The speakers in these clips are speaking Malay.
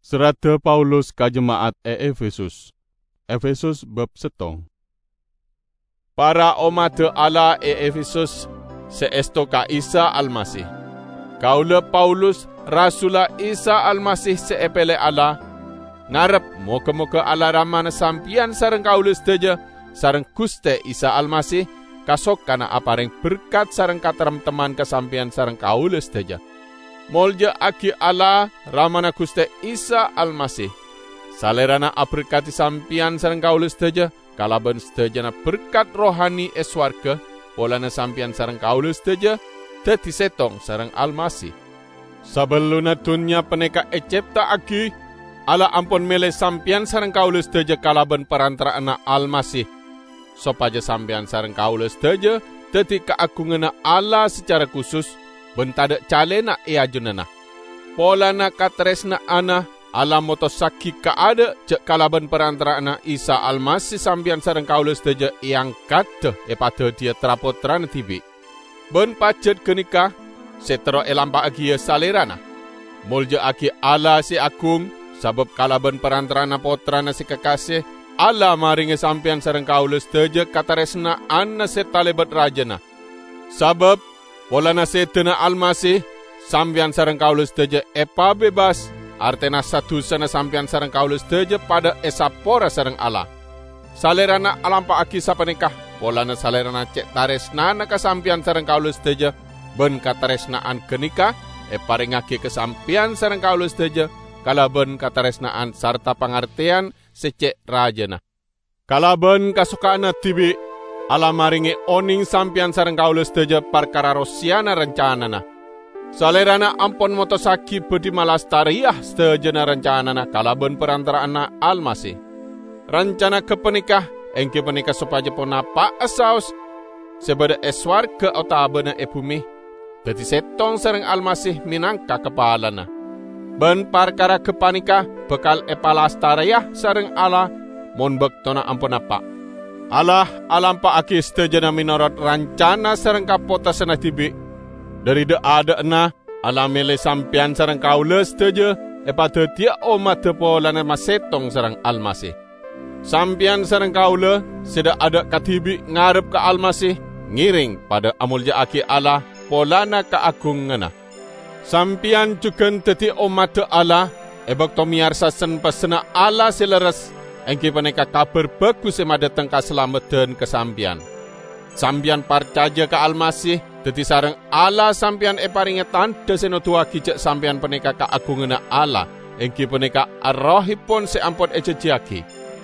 Serata Paulus ka jemaat Efesus. Efesus bab 7. Para umat Allah Efesus seesto ka Isa Almasih. Kaula Paulus rasula Isa Almasih seepele Allah. Ngarep moga-moga Allah ramana sampian sareng kaula sedaja sareng Guste Isa Almasih kasok kana apareng berkat sareng kateram teman kesampian sareng kaula sedaja. Molja aki Allah ramana Guste Isa Almasih. Salerana aberkati sampian sareng kaula sedaja, kalaban sedajana berkat rohani eswarga, polana sampian sareng kaula sedaja, dadi setong sareng Almasih. Sabeluna dunya peneka ecipta aki, Allah ampun mele sampian sareng kaula sedaja kalaban perantaraan Almasih. Sopaja sampian sareng kaula sedaja, dadi keagungana Allah secara khusus, bentada calena iajunana. Polana katresna ana ala motosaki kaada cek kalaban perantaraan Isa Almasih sampian sareng kaula sedaja yang kata pada dia trapotrana tibi. Ben pacet kenika setero elampa agia salerana. Mulja aki ala si agung sabab kalaban perantaraan potrana si kekasih ala maringe sampian sareng kaula sedaja kataresna anna setalebat rajana. Sabab polana setena Almasih sampian sareng kaula sedaja epa bebas. Artena satu sana sampian sareng kaula sedaja pada esapora sareng Allah. Salerana alampa aki sapanikah, polana salerana cek taresnana kasampian sareng kaula sedaja, ben kataresnaan kenika, paringake kesampian sareng kaula sedaja, kalaben kataresnaan sarta pangartian secek rajana. Kalaben kasukaana tibi, Allah maringi oning sampian sareng kaula sedaja perkara rosiana rencanana. Salerana ampon motosaki bedi malastariah sedajana rencanana kalaben perantaraan Almasih. Rencana kepenikah, engke penikah supaya ponapa asaus sebada eswar ke otabana bumi. Dadi setong sareng Almasih minangka kepalana. Ben perkara kepanikah bekal epalastariah sareng Allah mon bektona ampon apa. Allah alampa aki sedajana minorot rencana sareng kapota sana tibi. Dari de ada na alamele sampian sareng kaula sedaja pada dia umat polana masetong sareng Almasih. Sampian sareng kaula seda ada katibi ngarep ke Almasih ngiring pada amulja aki Allah polana keagungana. Sampian cuken teti umat Allah ebak tomiarsa sen pasena Allah seleres engki paneka kabar bagus ema datang ka selamatan kesampian. Sampian parcaja ke Almasih dadi sareng Allah sampian paringe tanda senotua kijak sampian peneka keagungana Allah engki peneka arrohipun seampun ejejaki.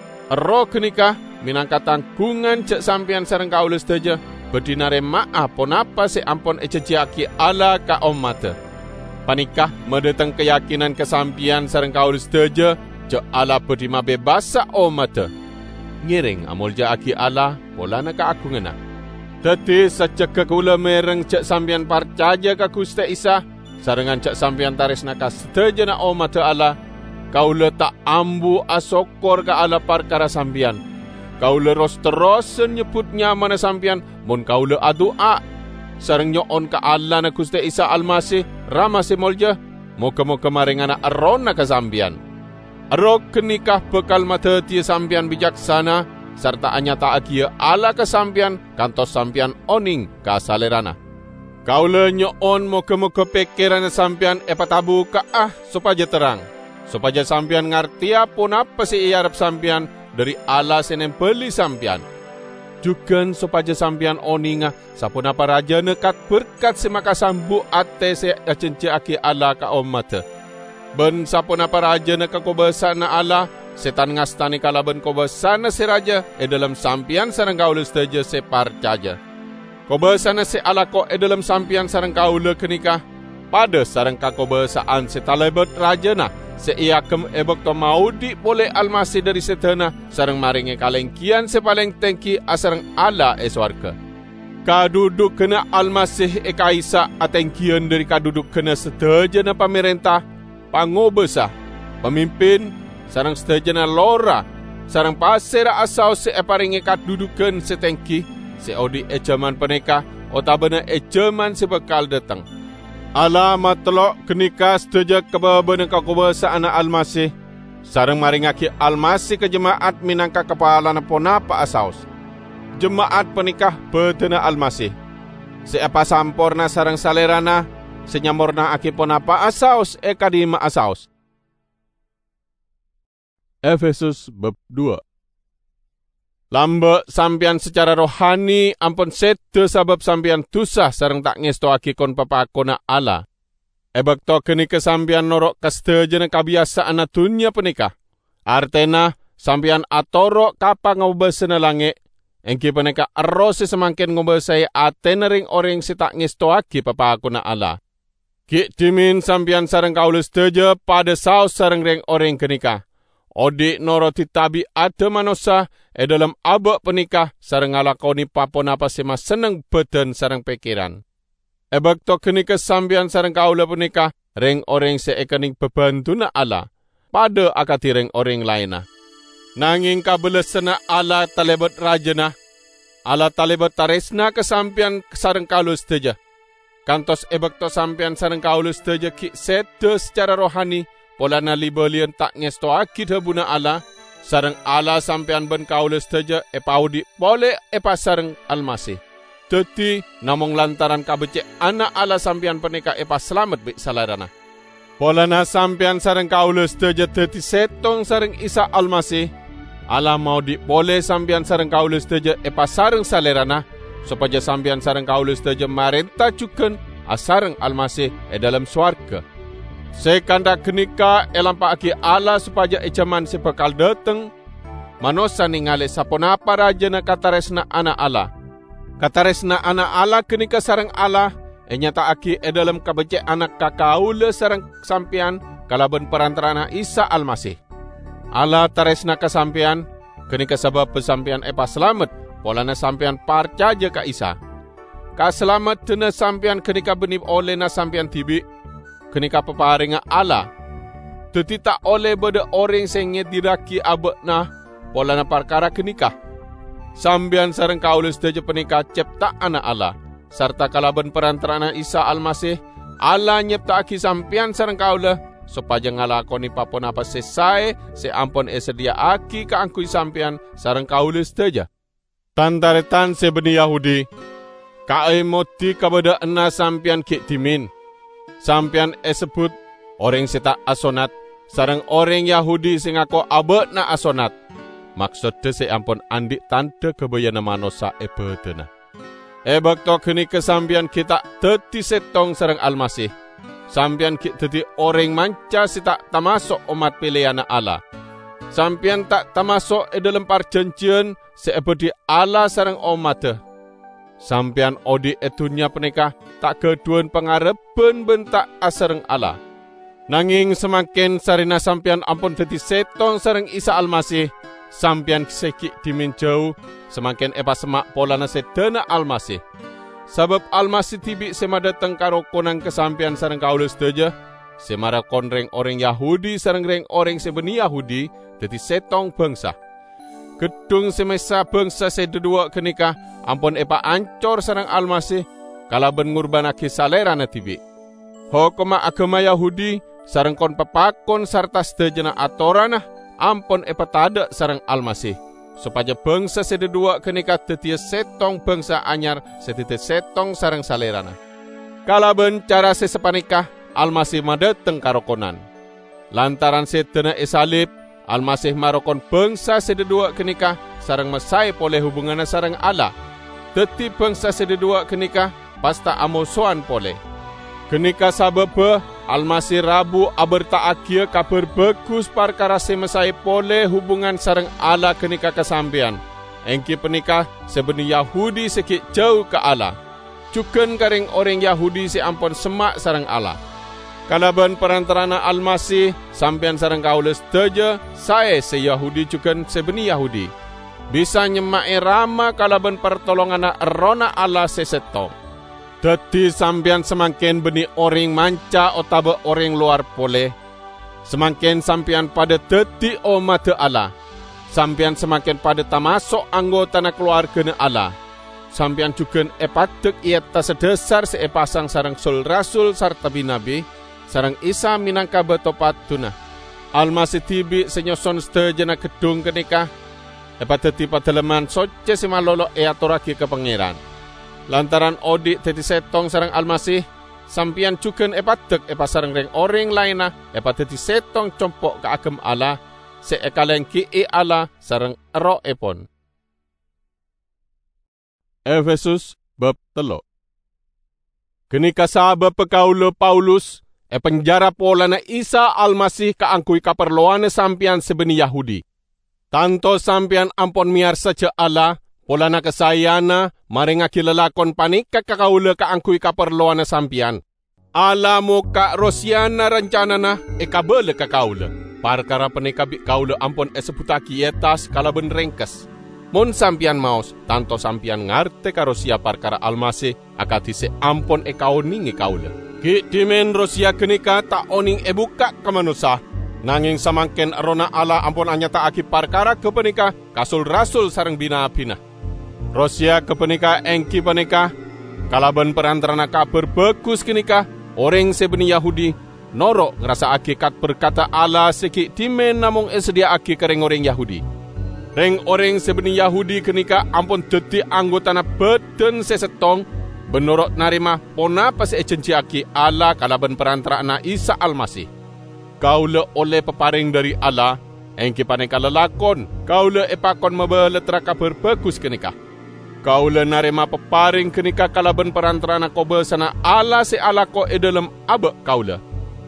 Roh kenika minangka tanggungan cek sampian sareng kaula sedaja bedinare maaf ponapa seampun ejejaki Allah ka umat. Panikah medeteng keyakinan kesampian sareng kaula sedaja cek Allah bedima bebasa umat. Ngiring amulja aki Allah polana keagungana. Dadi sajak kula mereng cek sampian parcaja ka Guste Isa sarengan cek sampian taresna ka sedajana umat Allah kaula tak ambu asokor ka Allah perkara sampian. Kaula ros nyebutnya mana sampian mun kaula adua sareng nyoon ka Allah na Guste Isa Almasih ramase molja moga-moga maringana arona ka sampian. Aro kenikah bekal mata tia sampian bijaksana serta anyata agia ala kesampian kantos sampian oning kasalerana. Kaula nyoon moga-moga pikiran sampian epatabu supaya terang. Supaya sampian ngartia pun apa si iarap sampian dari ala senem beli sampian. Juga supaya sampian oninga sapun apa raja nekat berkat semaka sambu ate se acenci aki ala ka umat. Ben sapun apa raja nekat kobasana ala setan ngastani kalaban kobasana si raja dalam sampian sareng kaula sedaja se parcaja. Kobasana si ala ko dalam sampian sareng kaula kenikah pada sareng kakobasaan se talebet rajana se iakem ebok to maudi boleh Almasih dari setana sareng maringe kalengkian se paling tengki asareng Allah eswarga. Kaduduk kena Almasih kaisa atengkian dari kaduduk kena sedajana pamerintah pangobasa pemimpin sarang sedajana lora, sarang pasera asau se paringe kadudukan setengki, se odi ejaman peneka, otabana ejaman sebekal datang. Allah matlok kenika setuju kebebenang kakuba sa anak Almasih, sareng maringaki Almasih ke jemaat minangka kepala ponapa asaus. Jemaat penikah betena Almasih. Seapa sampurna sareng salerana, senyamurna aki ponapa asaus kadima asaus. Efesus bab 2. Lamba sampian secara rohani ampun sete sabab sampian tusah sareng tak ngestoaki kon papakona Allah. Ebekto kini kesampian norok kastejana kabiasaan dunia penikah. Artena sampian atoro kapa ngobesena lange. Engki penikah erosi semangkin ngobesai atena ring orang si tak ngestoaki papakona Allah. Ki dimin sampian sareng kaulus teje pada saus sareng ring orang kenikah. Odi noro titabi ada manusia dalam abak penikah sareng ngalakoni papon apa sema seneng beden sareng pikiran. Ebekto kenika sambian sareng kaula penikah ring orang seekening bebantuna Allah pada akati ring orang lainah. Nanging kabelesena Allah talebet rajana, Allah talebet taresna kesampian sareng kaulus teja. Kantos ebekto sampian sareng kaulus teja ki sete secara rohani. Polana libelian tak ngestoaki dhabuna Allah, sareng Allah sampean ben kaulus teja epaudi pole sareng Almasih. Teti namong lantaran kabecek anak Allah sampean penika selamat bik salarana. Polana sampean sareng kaulus teja teti setong sareng Isa Almasih. Allah mau di pole sampean sareng kaulus teja sareng salerana, supaya sampean sareng kaulus teja marenta cuken asareng Almasih dalam swarga. Sekanda kenika elampaki Allah supaya ejaman sepekal dateng, manusia ningali saponapa rajana kataresna anak Allah. Kataresna anak Allah kenika sareng Allah, nyata aki dalam kabecek anak kakaula sareng sampian kalaban perantarana Isa Almasih. Allah taresna kasampian, kenika sabab pesampian selamat, polana sampian parcaja ka Isa. Kaselamat tena sampian kenika benib oleh sampian tibi, kenika peparinga Allah. Teti tak oleh beda orang sengnya diraki abekna polana perkara kenikah. Sambian sareng kaulus teja penikah cipta anak Allah. Serta kalaban perantarana Isa Almasih, Allah nyiptaaki sampian sareng kaula supaya ngalakoni papon apa sesai seampun sedia aki kaangkui sampian sareng kaulus teja. Tantaretan sebeni Yahudi, kae moti kabada ena sampian kik dimin. Sampian sebut orang seta asonat, sareng orang Yahudi sing ako abekna asonat. Maksudnya seampun andik tante kebayana manosa ebedena. Ebekto kini kesampian kita teti setong sareng Almasih. Sampian kita teti orang manca si tak tamasuk umat pilihan Allah. Sampian tak tamasuk dalam perjanjian seebedi Allah sareng umatnya. Sampian odi etunya penikah tak keduan pengareben bentak asareng Allah. Nanging semakin sarina sampian ampun teti setong sareng Isa Almasih, sampian sekik dimin jauh, semakin semak polana sedana Almasih. Sebab Almasih tibi sema dateng karo konang kesampian sareng kaulus teja, semara konreng orang Yahudi sareng reng orang sebeni Yahudi, teti setong bangsa. Gedung semesa bangsa sedua kenika ampun ancor sareng Almasih kalaban ngurbanaki salerana tibi. Hokoma agama Yahudi sareng kon pepakon sarta sedejana atorana ampun tada sareng Almasih. Supaya bangsa sedua kenika tetia setong bangsa anyar setite setong sareng salerana. Kalaban cara sesepanikah Almasih madeteng karokonan. Lantaran sedena salib Almasih marokon bangsa sedua kenika sareng mesai poleh hubunganna sareng Allah. Teti bangsa sedua kenika pasta amosoan poleh. Kenika sabab Almasih rabu aberta akia kabar bagus perkara semesai poleh hubungan sareng Allah kenika kesambian. Engki penikah sebeni Yahudi sekik jauh ke Allah. Cuken karing orang Yahudi seampun semak sareng Allah. Kalaban perantarana Almasih sampian sareng kaulus teja saya se-Yahudi cuken sebeni Yahudi. Bisa nyemai rama kalaban pertolongan rona Allah seseto. Dadi sampian semakin beni orang manca otaba orang luar poleh. Semakin sampian pada dadi umat Allah. Sampian semakin pada tamasuk anggota keluarga Allah. sampian juga epatek ieta sedesar seepasang sarang sul rasul sarta binabi, sarang Isa minangka betopat tuna. Almasih tibi senyoson stejana gedung kenikah, epateti padaleman soce simalolo eaturaki ke pangeran. Lantaran odi teti setong sarang Almasih, sampian juga epatek sarang reng orang lainah, epateti setong compok ke agem Allah, seekaleng ki Allah sarang ero epon. Efesus bab 3. Kenika sahabat pekaula Paulus, penjara polana Isa Almasih kaangkui kaperluane sampian sebeni Yahudi. Tanto sampian ampon miar saja Allah, polana kesayana, maringaki lelakon panika kakaula kaangkui kaperluane sampian. Allah muka rosiana rencanana kabele kakaula. Parkara penekabik kaula ampon seputaki etas kalaben rengkes. Mon sampian maos, tanto sampian ngarte karosia parkara Almasih, akatise ampon kaoningi kaula. Ki dimen rosia kenika tak oning buka kemanusa, nanging samangken arona Allah ampon anyata aki parkara kepenika, kasul rasul sarang bina-bina. Rosia kepenika engki penika, kalaban perantarana kabar bagus kenika, orang sebeni Yahudi, norok ngerasa aki kat berkata Allah seki dimen namung sedia aki kereng orang Yahudi. Reng orang sebeni Yahudi kenika ampun deti anggotana beden sesetong, benorok narima pona pas ejenciaki Allah kalaban perantarana Isa Almasih. Kaula oleh peparing dari Allah, engki paneka lelakon, kaula epakon mebeletra kabar bagus kenika. Kaula narima peparing kenika kalaban perantarana kobe sana Allah se Allah ko dalam abek kaula.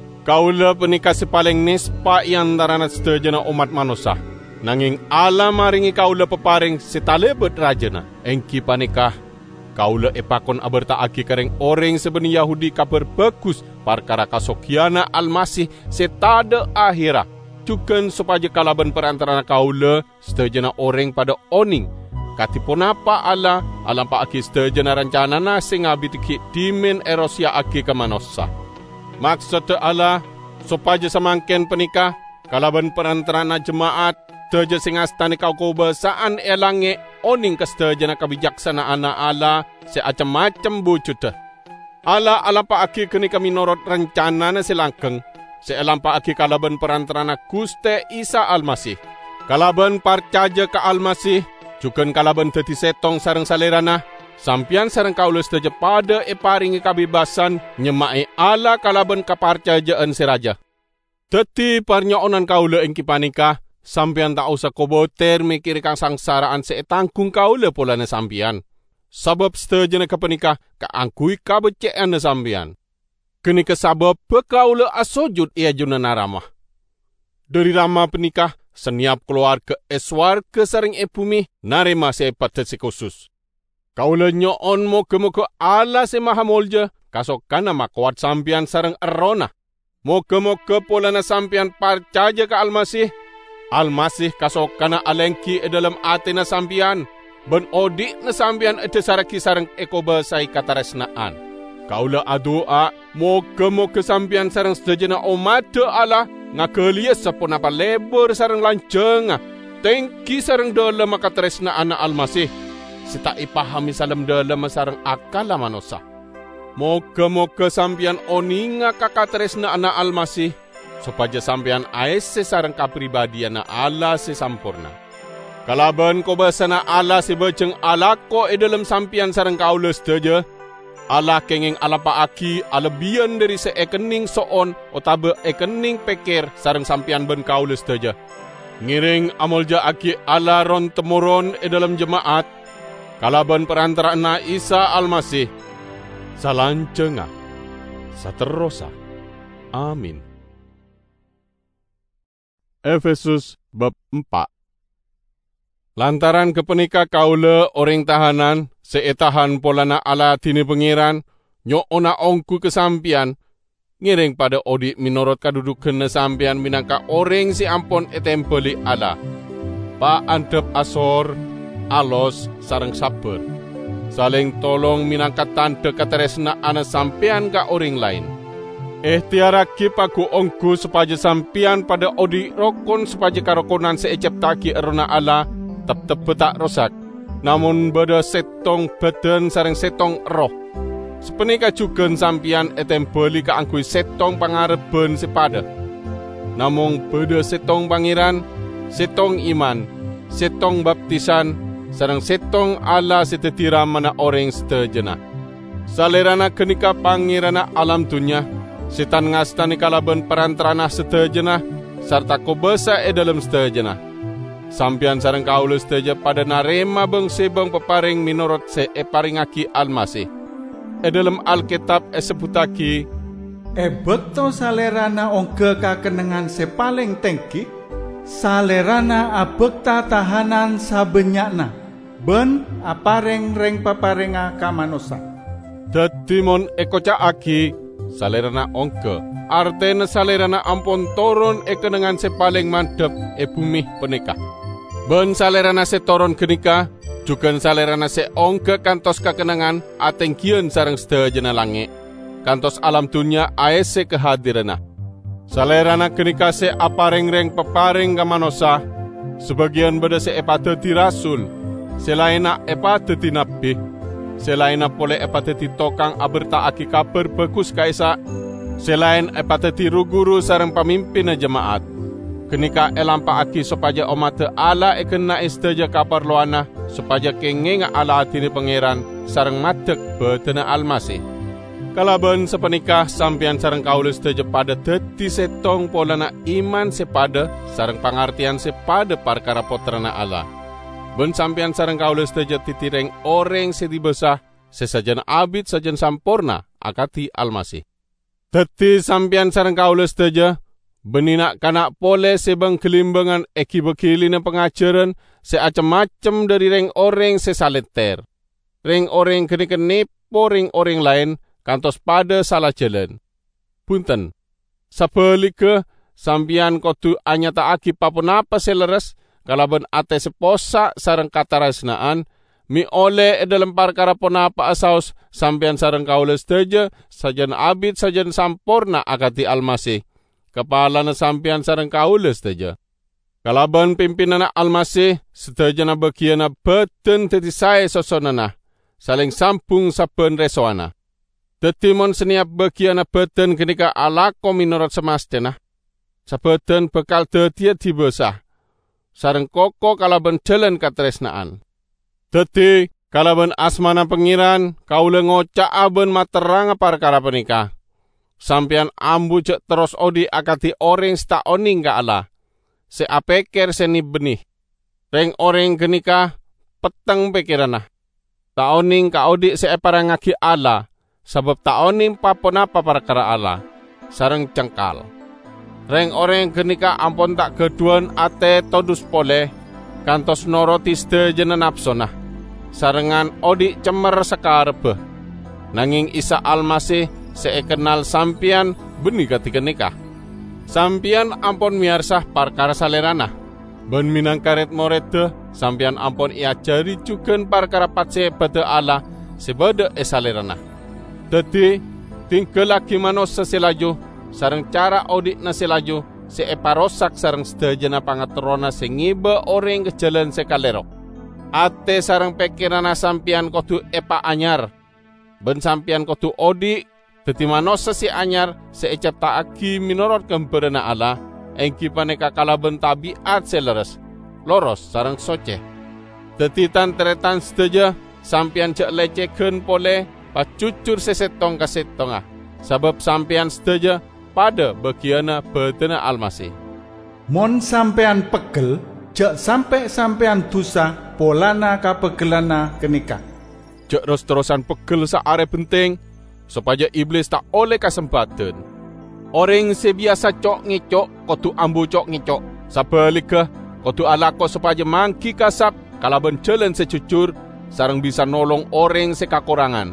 Kaula penika sepaling nispa yang darana sedejana umat manusia. Nanging Allah maringi kaula peparing setalebet rajana. Engki panikah kaula epakon aberta aki kereng orang sebeni Yahudi kabar bagus parkara kasokiana Almasih setada akhirah. Cuken supaya kalaban perantarana kaula setejana orang pada oning. Katipun apa Allah alampa aki setejana rencana nasi ngabitiki dimen erosia aki kemanosa. Maksud Allah supaya semangken penikah kalaban perantarana jemaat teja singastani kau kubasaan elange oning kestejana kebijaksanaan Allah seacam-macam bucut. Allah alampa aki kini kami norot rencana na silangkeng seelampa aki kalaban perantarana Guste Isa Almasih. Kalaban parcaja ke Almasih, juken kalaban teti setong sareng salerana, sampian sareng kaulus teja pada paringi kabebasan nyemai Allah kalaban kaparcajaan siraja. Teti parnyoonan kaula engki panikah, sampian tak usah koboter mikir kang sangsaraan seetangkung kaula polana sampian. Sabab setejana kepenikah kaangkui kabecean na sampian. Kenika sabab pekaula asojud ia juna naramah. Dari ramah penikah, seniap keluar ke eswar ke saring bumi, narema sepat khusus. Kaula nyoon moga-moga Allah semaha molja, kasokana makuat sampian sareng erona. Moga-moga polana sampian parcaja ke Almasih, Almasih kasokana alengki dalam atena sampian, ben odi na sampian saraki sareng ekobasai kataresnaan. Kaula adoa, moga-moga sampian sareng sedejana omade Allah, ngakelias sapon apa lebur sareng lancenga, tengki sareng dalam kataresnaan Almasih, sita ipahami salam dalam sareng akala manusia. Moga-moga sampian oninga kakaresnaan Almasih, supaya sampean aese sareng kapribadiana Allah sesampurna. Kalaban ko basana Allah sebejeng Allah ko dalam sampian sareng kaula sedaja, Allah kenging alapa aki alebian dari seekening soon otabe ekening pekir sareng sampian ben kaula sedaja. Ngiring amolja aki Allah ron temuron dalam jemaat, kalaban perantaraan Isa Almasih, salancenga, saterosa. Amin. Efesus bab 4. Lantaran kepenika kaula orang tahanan, seetahan polana ala tini pengiran, nyoona ongku kesampian, ngiring pada odi minorot kadudukan sampian minangka orang si ampon etempeli ala. Pa antep asor, alos, sarang sabar. Saling tolong minangka tante kataresna ana sampian ka orang lain. Tiaraki paku ongku supaya sampian pada odi rokon supaya karokonan seecep taki erona Allah, tep-tep tak rosak. namun beda setong badan sareng setong roh. Sepenika juga sampian etem beli kaangkui setong pangareben sepada. Namung beda setong pangeran, setong iman, setong baptisan, sareng setong Allah setetira mana orang setejena. Salerana kenika pangirana alam dunia, setan ngastani kalaban perantarana setejena, sarta kobesa dalam setejena. Sampian sareng kaula seteja pada narema bang peparing minurut paringaki almasih. Dalam Alkitab sebutaki, beto salerana ongke kakenengan sepaling tengki, salerana abekta tahanan sabenyakna, ben apareng reng paparenga kamanosa. Dadimon ekocaaki, salerana ongke, artena salerana ampun toron kenengan sepaling mandep bumi penika. Ben salerana setoron kenika, juga salerana seongke kantos kakenangan atengkian sareng sedejana langit. Kantos alam dunia aese kehadirana. Salerana kenika se apareng-reng peparing kamanosa. Sebagian beda se epateti rasul. Selaina epateti nabi. Selaina pole epateti tokang aberta aki kabar bagus kaisa. Selain epateti ruguru sareng pamimpin jemaat. Kenika elampa aki supaya omate ala ekena isteja kabar loana supaya kengenga ala atini pangeran sareng matek betena almasih. Kalaban sepenikah sampian sareng kaula isteja pada dadi setong polana iman sepada sareng pangartian sepada perkara potrana Allah. Ben sampian sareng kaula isteja titireng orang sedibesah sesajen abid sajen sampurna akati almasih. Dadi sampian sareng kaula isteja beninak kanak pole sebang kelimbangan eki-bekili na pengajaran seacem-macem dari reng orang sesaleter. Reng orang kenika nepo reng orang lain kantos pada salah jalan. Punten, sabelike sampian kodu anyata aki papunapa seleres kalaban ate seposa sareng kataresnaan mi ole dalam perkara ponapa asaus sampian sareng kaula seteja sajan abid sajan sampurna akati almasih. Kepala na sampian sareng kaula seteja. Kalaban pimpinan almasih seteja na bagian na beten teti sae sosonana. Saling sampung saben resoana. Tetimon seniap bagian na beten kenika alako minurut semastena. Sabeten bekal detia dibesah. Sareng koko kalaban jalan katresnaan. Teti kalaban asmana pengiran kaula ngocak aben materang perkara penikah. Sampian ambu cek terus odi akati orang sta oning ka Allah. Se apeker seni benih. Reng orang kenika peteng pikiranah. Ta oning ka odi se parangaki Allah. Sebab ta oning paponapa perkara Allah. Sareng cengkal. Reng orang kenika ampun tak keduan ate todus pole. Kantos norotis de jena napsonah. Sarengan odi cemer sekarebe. Nanging Isa Almasih sekenal sampian benih ketika nikah. Sampian ampun miarsah perkara salerana. Ben minang karet morete, sampian ampun iajari juga perkara patse pada Allah sebada salerana. Dadi tinggal lagi manusia selaju, sareng cara audit na selaju, seeparosak sareng sedajana pangaturona sengiba orang ke jalan sekalero. Ate sareng pekirana sampian kodu epa anyar. Ben sampian kodu audit dadi manosa si anyar seecap taaki minurut kemberana Allah engki paneka kalaben tabiat seleres loros sareng soce. Dadi tantretan sedaja sampian cek leceken pole pacucur sesetong kasetongah sabab sampian sedaja pada bagiana betena almasih. Mon sampean pegel cek sampean dosa polana kapegelana kenika. Cek terus-terusan pegel saare penting supaya iblis tak oleh kesempatan. Orang sebiasa cok ngecok, kotu ambu cok ngecok. Sabalika, kotu alako supaya mangki kasap, kalaban jalan secucur, sarang bisa nolong orang sekakurangan.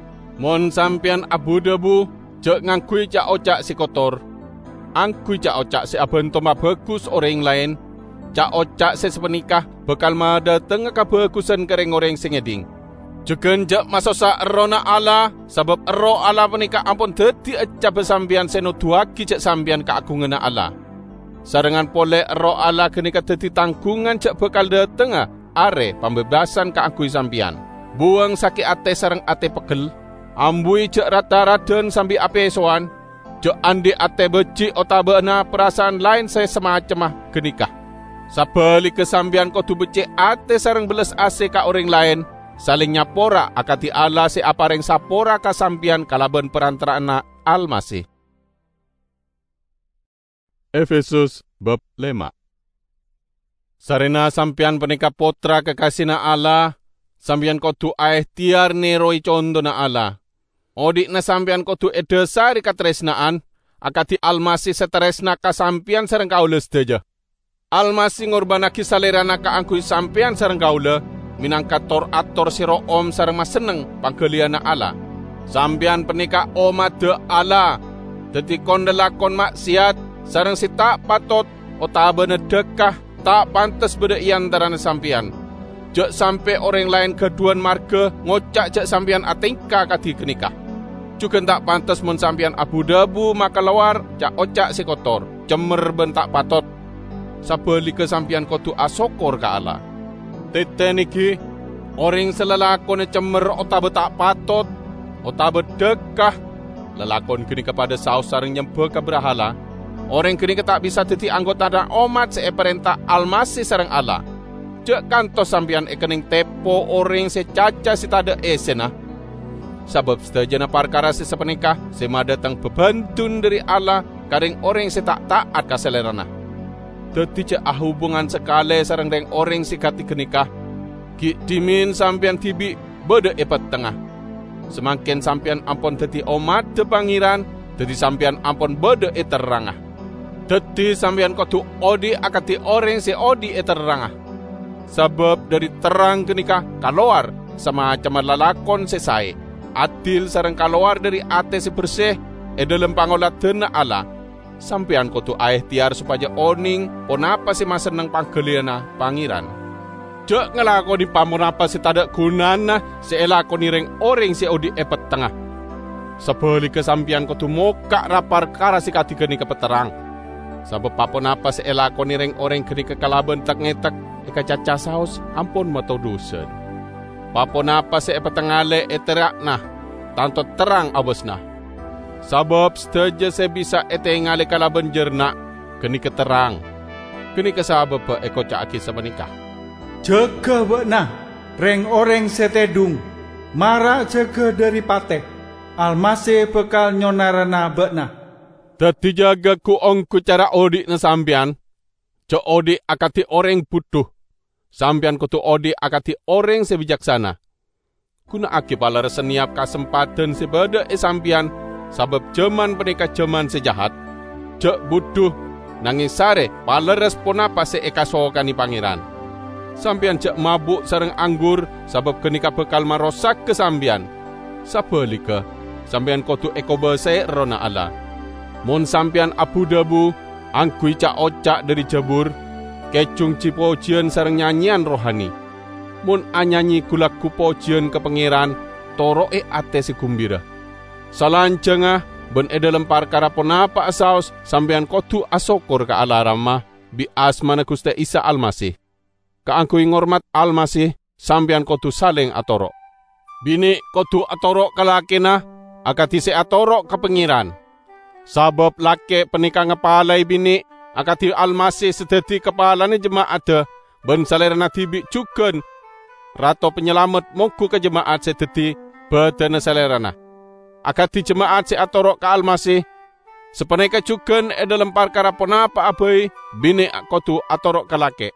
Mon sampian abu debu, cek ngangkui cak ocak si kotor. Angkui cak ocak si abentoma bagus orang lain. Cak ocak si sepenikah, bekal mada tengah kebagusan kering orang sengeding. Juga jak masosa erona Allah, sebab ero Allah menika ampun dadi ecap sambian senoduaki cek sambian keagungan Allah. Sarengan pole ero Allah kenika dadi tanggungan cek bekal dateng are pambebasan ka angkui sampian. Buang sakit ate sareng ate pegel, ambui cek rata-raden sambil ape soan, cek andi ate beci otabena perasaan lain saya semacam genikah. Sabali kesambian kau tu becik ate sareng beles ase ka orang lain, saling nyapora akati Allah se apareng sapora kasampian kalaban perantaraan Almasih. Efesus bab 5. Sarena sampian penika potra kekasihna Allah, sampian kau tu aeh tiar neroi condona Allah. Odik na sampian kau tu edesari katresnaan, akati Almasih seteresna kasampian sareng kaula sedaja. Almasih ngorbanaki salerana ka angkui sampean sareng kaula, minangka tor-ator siro om sareng maseneng panggeliana Allah. Sampean penika omade Allah, dadi kondelakon maksiat sareng si tak patot otabene dekah tak pantas beda iantarane sampean. Jek sampai orang lain keduan marga ngocak jek sampean atingka kati kenikah. Juga tak pantas mun sampean abu dabu maka lawar cak ocak si kotor, cemer ben tak patot. Sabali ke sampean kotu asokor ka Allah. Tete niki orang selelakon cemer otabe tak patot, otabe dekah, lelakon kini kepada saus sareng nyembah ke berhala. Orang kini tak bisa jadi anggota dan umat seperintah Almasih sareng Allah. Cek kantos sampian ekening tepo orang secaca si tada esena. Sebab sedajana perkara si sepenikah sema datang bebantun dari Allah kadang orang si tak taat kaselerana. Dadi cek hubungan sekali sareng deng orang si kati kenikah. Ki dimin sampian tibi beda epat tengah. Semakin sampian ampun dadi umat de pangeran, dadi sampian ampun beda eterangah. Dadi sampean kudu odi akati orang si odi eterangah. Sebab dari terang kenikah keluar semacam lalakon sesai. Adil sareng keluar dari ate si bersih dalam pangolatena Allah. Sampean kudu aeh tiar supaya oning ponapa si maseneng panggeliana pangeran. Jek ngelakoni pamonapa si tada gunana si elakoni reng orang si odi epet tengah. Sebali kesampian kudu mokak rapar kara si kati geni kepeterang. Sabab papon apa seelakoni reng orang kini kekalaban tak ngetak eka caca saus ampun matau dusen. Papon apa seepetengale eterak nah tanto terang abosna. Sabab seteja saya bisa etengale kalaban jernak kini keterang. Kini kesabab eko caki semenikah. Jaga bekna reng orang setedung mara jaga dari pate. Almasih bekal nyonarana bekna. Dadi jaga ku ongku cara odik na sampian. Co odik akati orang butuh. Sampian kutu odik akati orang sebijaksana. Kuna aki palar seniap kesempatan sebada sampian. Sabab jaman penika jaman sejahat. Cek butuh nangis sare palar respon apa eka sokani pangeran. Sampian cek mabuk sareng anggur. Sabab kenika bekal marosak kesampian. Sabalika sampian kutu eko bese rona Allah. Mon sampian abu dabu, angkui cak ocak dari jabur, kecung cipojian sareng nyanyian rohani. Mon anyanyi kulaku pojian ke pangeran, toroe ate si kumbira. Salanjengah, ben dalam perkara ponapa asaus, sampian kotu asokor ka Allah ramah, bi asmana Gusti Isa Almasih. Ka angkui ngormat Almasih, sampian kotu saling atorok. Bini kotu atorok kalakina, akati se atorok ke pangeran. Sabab laki penikah ngepalai bini, akati Almasih sedeti kepala ni jemaat ben salerana tibi cuken. Rato penyelamat moku ke jemaat sedeti badana salerana. Akati jemaat se atorok ke Almasih, sepenika cuken dalam perkara ponapa abai, bini kotu atorok ke laki.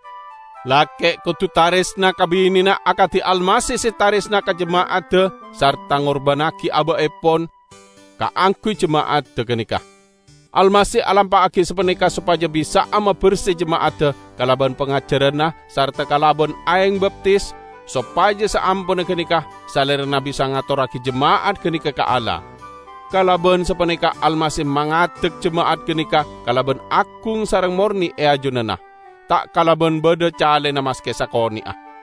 Laki kotu tarisna ke bini na akati Almasih se tarisna ke jemaat sarta ngorbanaki abai pon, kaangkui jemaat kenikah. Almasih alampaaki sepenikah supaya bisa ama bersih jemaat kalaban pengajaran sarta kalaban aeng baptis supaya saampun kenikah salerna bisa ngaturaki jemaat kenikah ke Allah. Kalaban sepenikah Almasih mangatek jemaat kenikah kalaban akung sarang morni ajunana. Tak kalaban beda cale namas kesakoni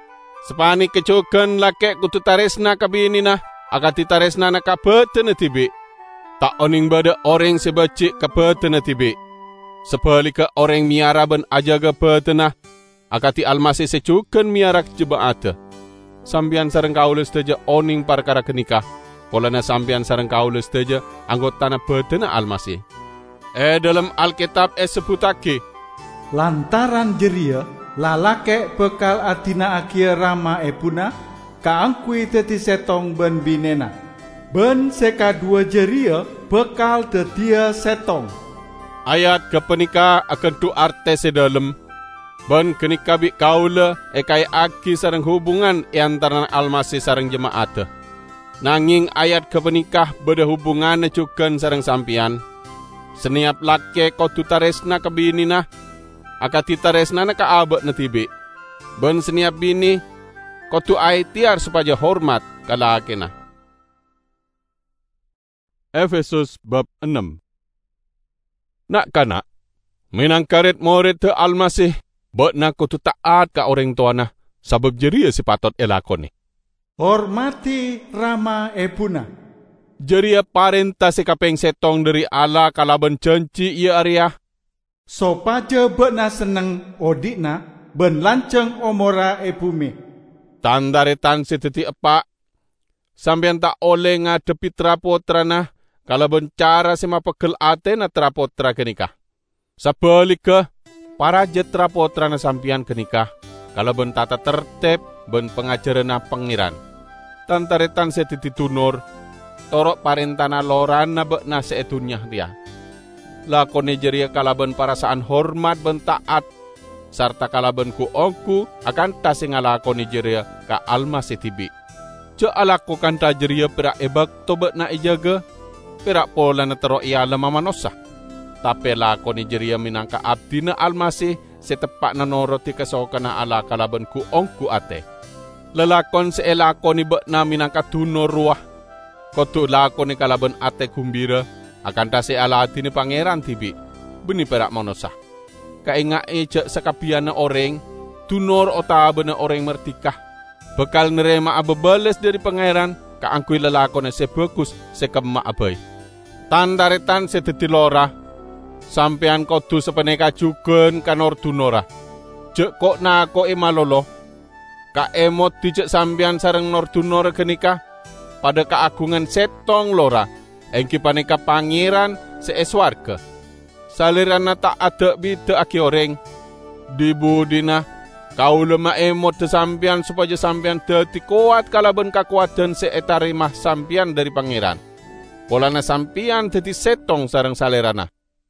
Sepani kecukan laki kutu taresna kabinina akati taresna na kabeten tibi. Tak oning bada orang sebacik ke petena tibi. Sebalika orang miara ben ajaga petena. akati almasih secuken miarak jemaat. Sampian sareng kaula sedaja oning perkara kenikah, polana sampian sareng kaula sedaja anggotana bedena almasih. Dalam Alkitab sebutake, lantaran jeria lalake bekal adina akhir rama epuna kaangkui dadi setong ben binena. Ben sekadua jeria bekal dedia setong. Ayat kepenika akan tu arte sedalem. Ben kenika bi kaula ekai aki sareng hubungan antara almasih sareng jemaat. Nanging ayat kepenikah beda hubungan cuken sareng sampian. Seniap lake kotu taresna ke binina, akati taresna na kaabot na tibi. Ben seniap bini, kotu aitiar supaya hormat kalaki na. Efesus bab 6. Nak kana, minangkarit morit te almasih, bet na kotu taat ka orang tuana, sabab jeria sipatot elakoni. Hormati rama ebuna. Jeria parenta sekapeng setong dari Allah kalaban cenci ia area. Sopaja bekna seneng odikna ben lanceng omora ebumi. Tandaretan seteti epak. Sampian tak oleh ngadepi trapotrana kalaban cara sema pegel ate na trapotra kenikah. Sebaliknya para jet trapotrana sampian kenikah kalaban tata tertib ben pengajarana pengiran. Tandaretan seteti tunur. Torok parentana loran na bekna seetunya dia. Lakone jeria kalaban parasaan hormat ben taat. Sarta kalaban ku ongku akan tasing alakone jeria ka almasih tibi. Ce alako kanta jeria perak ebak to bekna ijaga. Perak pola na terok ia lemah manosa. Tapi lakone jeria minangka abdina almasih setepak na noroti kesokana ala kalaban ku ongku ate. Lelakon seelakoni bekna minangka tunor ruah. Kotu lakoni kalaban ate kumbira akan tase ala atini pangeran tibi beni perak monosah. Kaingai cek sekapiana orang tunor otabena orang mertikah bekal nerema abebales dari pangeran kaangkui lelakone sebagus sekema abai. Tandaretan sedeti lora sampean kotu sepeneka jugen kanor tunora. Cek kok nako emalolo ka emot dicek sampean sareng nor tunora kenikah pada keagungan setong lora, engki paneka pangeran seeswarga. Salirana tak ada bida aki orang. Dibudina, kau lemah emot sampian supaya sampian dati kuat kalaban kakuatan seetarimah sampian dari pangeran. Polana sampian dati setong sarang salirana.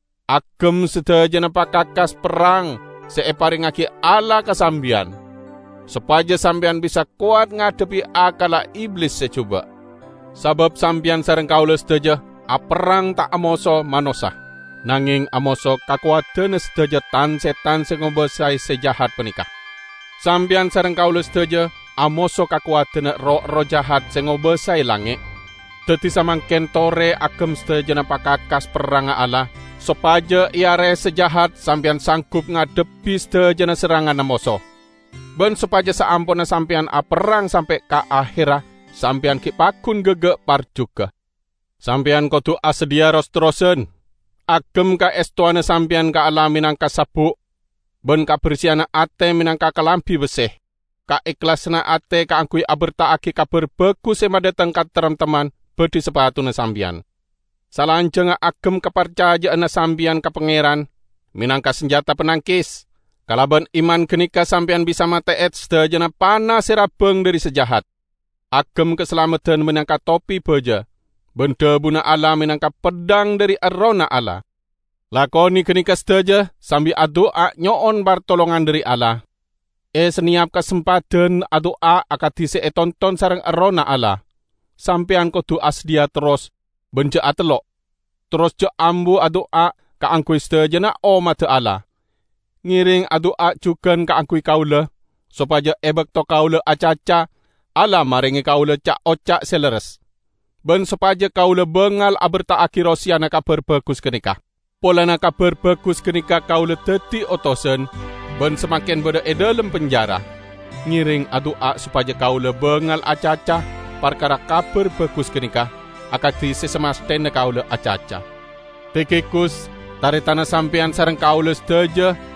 Agem sedajana pakakas perang seeparing aki ala kasampian. Supaya sampian bisa kuat ngadepi akala iblis secoba. Sabab sampian sareng kaula sedaja aperang tak amoso manosah. Nanging amoso kakuatan sedaja tan setan sengobosai sejahat penikah. Sampian sareng kaula sedaja amoso kakuatan roh jahat sengobosai langit. Dadi samangken tore agem sedaja napakakas perang Allah. Sopaja iare sejahat sampian sanggup ngadepi sedaja serangan amoso. Ben sopaja saampuna sampian aperang sampai ka akhirah. Sampian kipakun gege par juga. Sampian kotu asedia rostrosen. Agem ka estuana sampian ka ala minangka sabuk. Ben ka bersiana ate minangka kalampi beseh. Ka ikhlasna ate ka angkui abertaaki kabar bagus emadatang ka teman-teman bedi sepatuna sampian. Salanjeng agem kepercayaan sampian ka pangeran. Minangka senjata penangkis. Kalaban iman kenika sampian bisa mateet sedajana panah serabeng dari sejahat. Agem keselamatan minangka topi baja. Benda buna Allah minangka pedang dari arona Allah. Lakoni kenika sedaja sambil adoa nyoon bartolongan dari Allah. Seniap kesempatan adoa akati tonton sarang arona Allah. Sampean kudu asdia terus benje atelok. Terus je ambu adoa kaangkui sedaja na mata Allah. Ngiring adoa jugan kaangkui kaula. Supaya ebek to kaula acaca. Allah maringi kaula cak ocak seleres. Ben supaya kaula bengal abertaaki rosiana kabar bagus kenikah. Polana kabar bagus kenikah kaula dadi otosen. Ben semakin beda dalam penjara. Ngiring adoa supaya kaula bengal acaca perkara kabar bagus kenikah. Akati sesemasten kaula acaca. Tekekus taritana sampean sareng kaula sedaja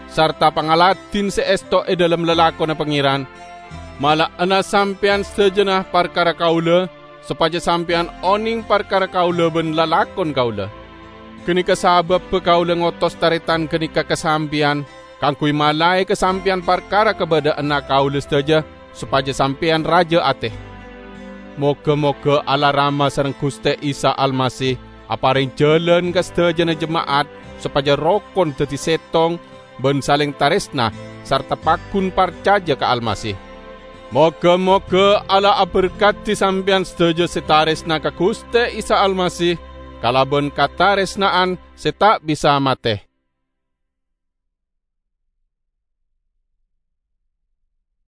sarta pangalatin seesto dalam lelakon na pangiran, malah ana sampean sejenah perkara kaula, supaya sampean oning perkara kaula ben lalakon kaula. Kenika sabab kaula ngotos taritan kenika kesampian, kangkui malai kesampian perkara kepada anak kaula saja, supaya sampean raja ateh. Moga-moga Allah Rama sareng Gusti Isa Almasih aparing jalan ke sedajana jemaat supaya rokon dadi setong ben saling taresna sarta pakun percaya ke Almasih. Moga-moga Allah berkati sampean sedaja setaresna ke Gusti Isa Almasih kalaben kataresnaan setak bisa mateh.